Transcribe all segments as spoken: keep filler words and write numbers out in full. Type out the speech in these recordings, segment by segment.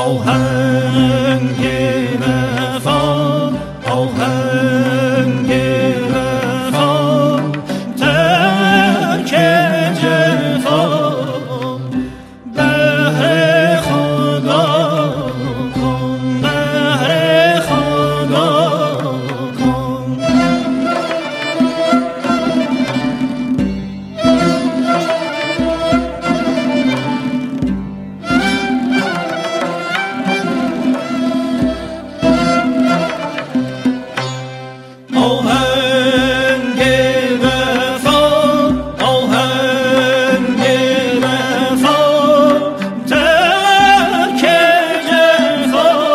آهنگ وفا آهنگ وفا ترک جفا بهر خدا کن بهر خدا کن آهنگ وفا آهنگ وفا ترک جفا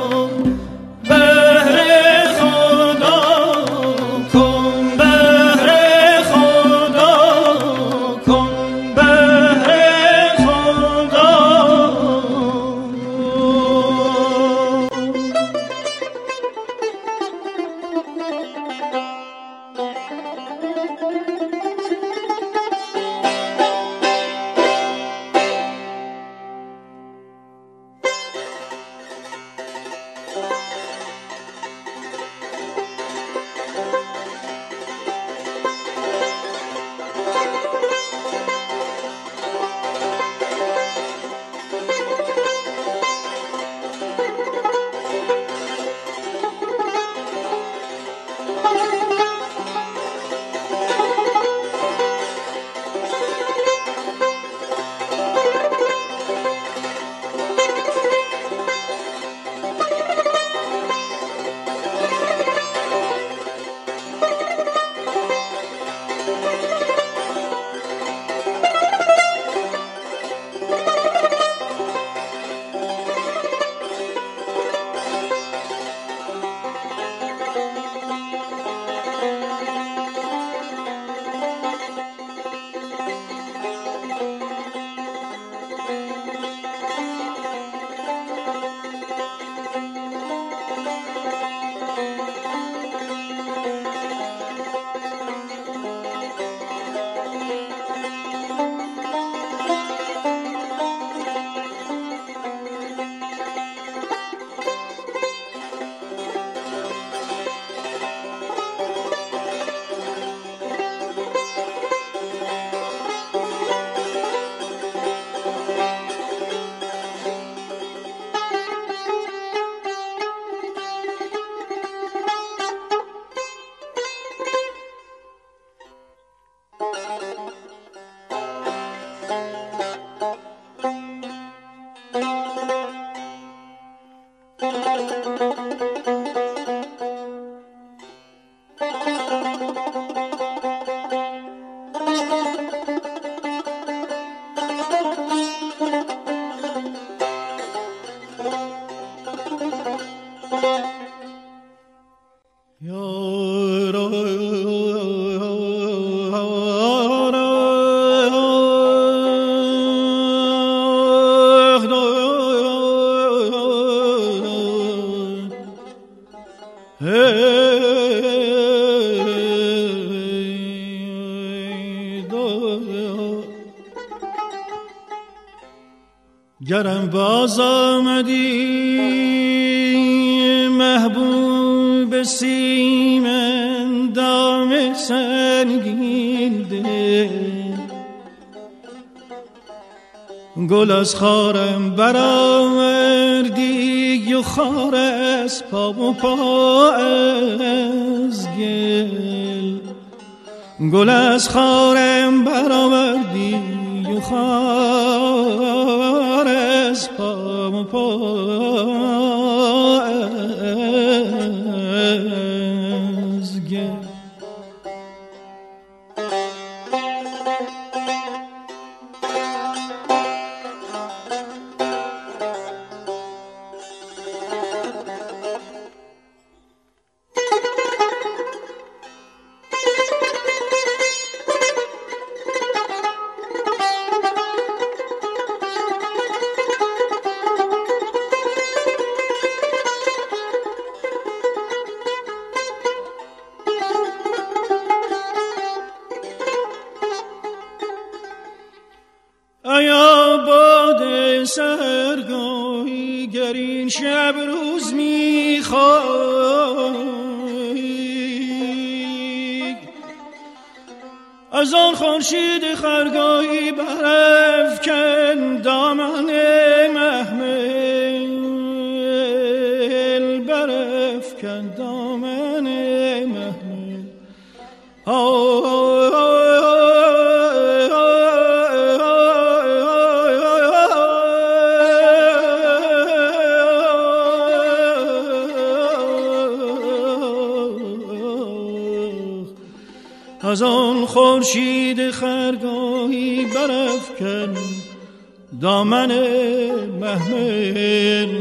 بهر خدا کن بهر خدا کن بهر خدا گرم باز آمدی محبوب سیمن دام سنگین ده گل از خارم برآوردی و خار از پا و پا از گل گل از خارم برآوردی و خار از پا و پا از گل در این شب روز میخوای از آن خورشید خرگاهی برافکن دامن محمل برافکن دامن محمل از آن خورشید خرگاهی برافکن دامن محمل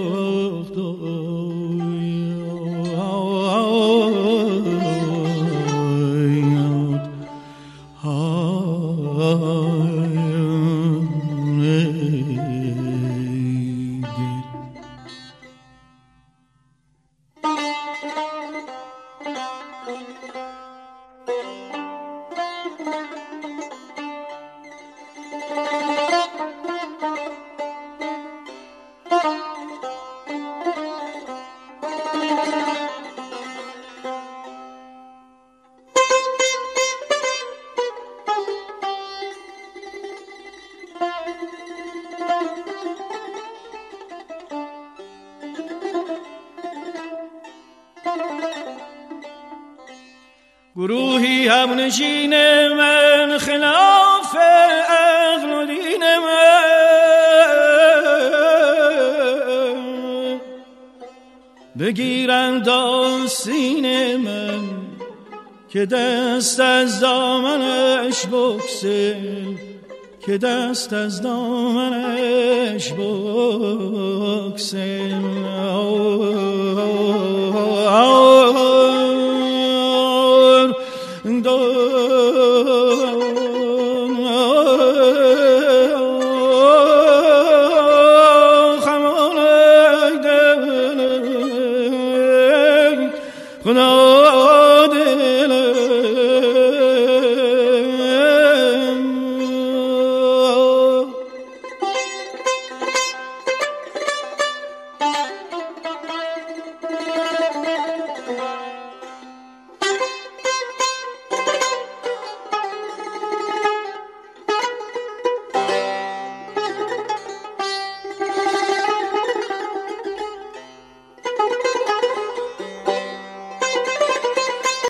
گروهی هم نشین من خلاف عقل و دین من بگیرند آستین من که دست از دامنش بگسل که دست از دامنش بگسل